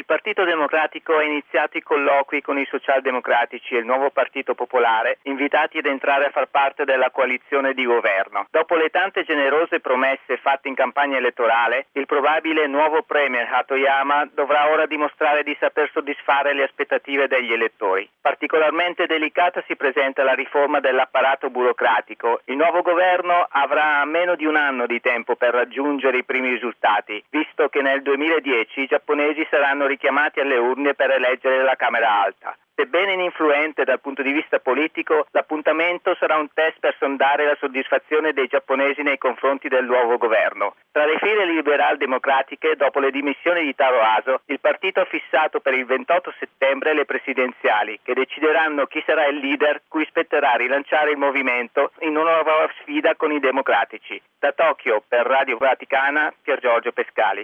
Partito Democratico ha iniziato i colloqui con i socialdemocratici e il nuovo Partito Popolare, invitati ad entrare a far parte della coalizione di governo. Dopo le tante generose promesse fatte in campagna elettorale, il probabile nuovo premier Hatoyama dovrà ora dimostrare di saper soddisfare le aspettative degli elettori. Particolarmente delicata si presenta la riforma dell'apparato burocratico. Il nuovo governo avrà meno di un anno di tempo per raggiungere i primi risultati, visto che nel 2010 i giapponesi saranno richiamati alle urne per eleggere la Camera Alta. Sebbene ininfluente dal punto di vista politico, l'appuntamento sarà un test per sondare la soddisfazione dei giapponesi nei confronti del nuovo governo. Tra le file liberal-democratiche, dopo le dimissioni di Taro Aso, il partito ha fissato per il 28 settembre le presidenziali, che decideranno chi sarà il leader cui spetterà rilanciare il movimento in una nuova sfida con i democratici. Da Tokyo, per Radio Vaticana, Pier Giorgio Pescali.